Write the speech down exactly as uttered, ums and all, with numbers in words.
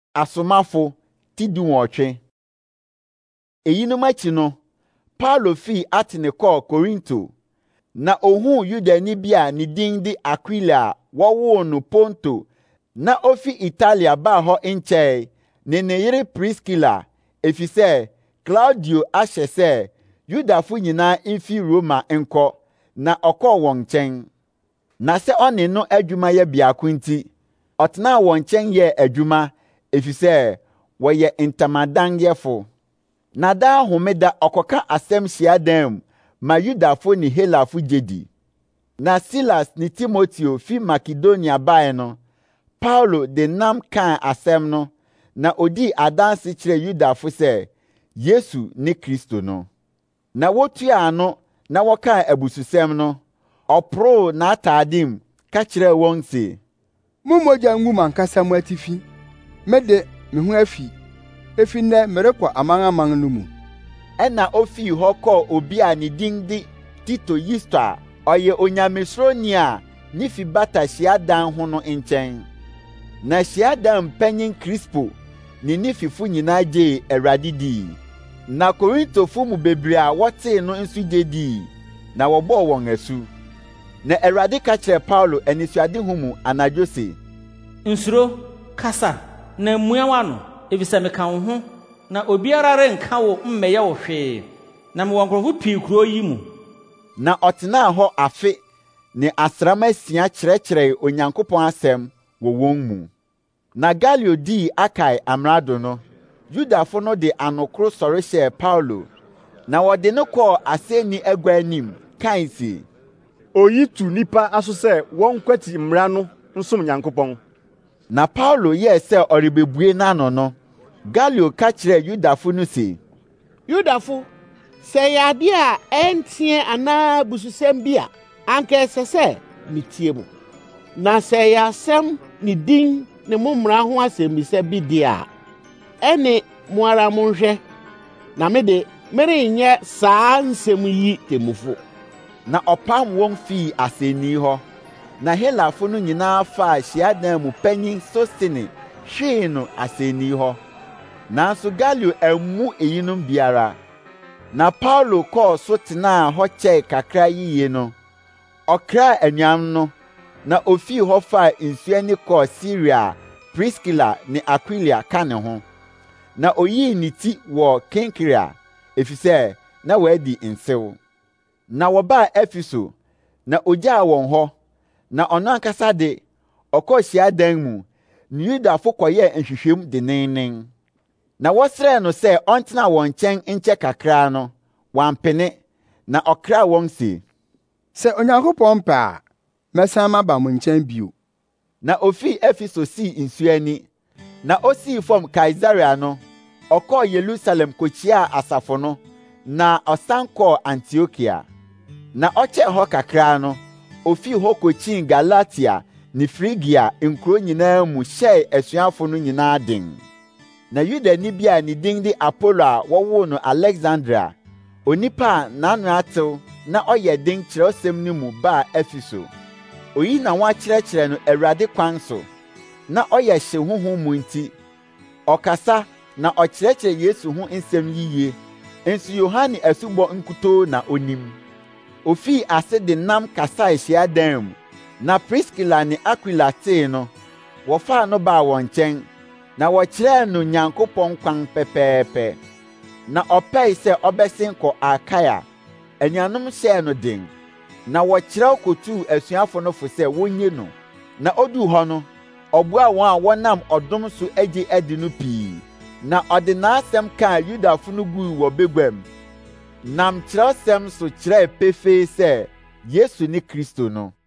Asomafo ti dunwɔtwe. Eyinom akyi no, Paulo fi Atene kɔɔ Korinto, na ohuu Yudani bi a ne din de Aquila a wɔwoo no Ponto, na ofi Italia baa hɔ nkyɛe, ne ne yere Priskila, efisɛ Claudio ahyɛ sɛ Yudafo nyinaa mfi Roma nkɔ, na ɔkɔɔ wɔn nkyɛn. Na sɛ ɔne no adwuma yɛ biako nti, ɔtenaa wɔn nkyɛn yɛ adwuma, efisɛ wɔyɛ ntamadanyɛfo. Na daa homeda ɔkɔka asɛm hyiadan mu ma Yudafo ne Helafo gyedi. Na Silas ne Timoteo fi Makedonia bae no, Paulo de nam kaa asɛm no, na odii adanse kyerɛ Yudafo sɛ Yesu ne Kristo no. Na wotua ano na wɔkaa abususɛm no, ɔporoo n'ataadim ka kyerɛɛ wɔn se, Mo mogya ngu mankasa mo atifi. Mede me ho afi. Efi nnɛ merekɔ aman-aman no mu. Ɛna ofii hɔ kɔɔ obi a ne din de Tito Yusto a ɔyɛ Onyamesuroni a ne fi bata hyiadan ho no nkyɛn. Na hyiadan mpanyin Krispo ne ne fifo nyinaa gyee Awurade dii. Na Korintofo mu bebree a wɔtee no nso gye dii, na wɔbɔɔ wɔn asu. Na Awurade ka kyerɛ Paulo anisoadehu mu anadwo se, Nsuro, kasa, na mmua w'ano, efisɛ meka wo ho, na obiara renka wo mmɛyɛ wo hwee, na mewɔ nkurɔfo pii kuro yi mu. Na ɔtenaa hɔ afe ne asram asia kyerɛkyerɛe Onyankopɔn asɛm wɔ wɔn mu. Na Galio dii Akai amrado no, Yudafo no de anokoro sɔre hyɛɛ Paulo, na wɔde no kɔɔ asɛnni agua anim, kae se, Oyi tu nipa aso sɛ wɔnkwati mmara no nsom Nyankopɔn. Na Paulo yɛɛ sɛ ɔrebebue n'ano no, Galio ka kyerɛɛ Yudafo no se, Yudafo, sɛ yɛ ade a ɛnteɛ anaa bususɛm bi a, anka ɛsɛ sɛ metie mo. Na sɛ yɛ asɛm ne din ne mo mmara ho asɛmmisa bi di a, ɛne mo ara monhwɛ, na mede merenyɛ saa nsɛm yi temmufo. Na ɔpam wɔn fii asɛnni hɔ. Na Helafo no nyinaa faa hyiadan mu panyin Sostene hwee no asɛnni hɔ. Nanso Galio ammu eyinom biara. Na Paulo kɔɔ so tenaa hɔ kyɛe kakra yiye no, ɔkraa anuam no, na ofii hɔ faa nsuani kɔɔ Siria a Priskila ne Aquila ka ne ho. Na oyii ne ti wɔ Kenkrea, efisɛ na wadi nsew. Na wɔbaa Efeso, na ogyaa wɔn hɔ, na ɔno ankasa de, ɔkɔɔ hyiadan mu, ne Yudafo kɔyɛɛ nhwehwɛm denneennen. Na wɔsrɛɛ no sɛ ɔntena wɔn nkyɛn nkyɛ kakra no, wampene, na ɔkraa wɔn se, Sɛ Onyankopɔn pɛ a, mɛsan maba mo nkyɛn bio. Na ofii Efeso sii nsuani, na osii fam Kaesarea no, ɔkɔɔ Yerusalem kokyiaa asafo no, na ɔsan kɔɔ Antiokia. Na ɔkyɛɛ hɔ kakra no, ofii hɔ kokyii Galatia ne Frigia nkuro nyinaa mu hyɛɛ asuafo no nyinaa den. Na Yudani bi a ne din de Apolo a wɔwoo no Alexandria, onipa a n'ano atew na ɔyɛ den kyerɛwsɛm no mu baa Efeso. Oyi na wɔakyerɛkyerɛ no Awurade kwan so, na ɔyɛ hye honhom mu nti, ɔkasa na ɔkyerɛkyerɛ Yesu ho nsɛm yiye. Nso Yohane asubɔ nkutoo na onim. Ofii ase de nam kasae hyiadan mu, na Priskila ne Aquila tee no, wɔfaa no baa wɔn nkyɛn, na wɔkyerɛɛ no Nyankopɔn kwan pɛpɛɛpɛ. Na ɔpɛe sɛ ɔbɛsen kɔ Akaia. Anuanom hyɛɛ no den, na wɔkyerɛw kotuu asuafo no fo sɛ wonnye no. Na oduu hɔ no, ɔboaa wɔn a wɔnam ɔdom so agye adi no pii, na ɔde n'asɛm kaa Yudafo no guu wɔ baguam. Nam kyerɛwsɛm so kyerɛɛ pefee sɛ Yesu ne Kristo no.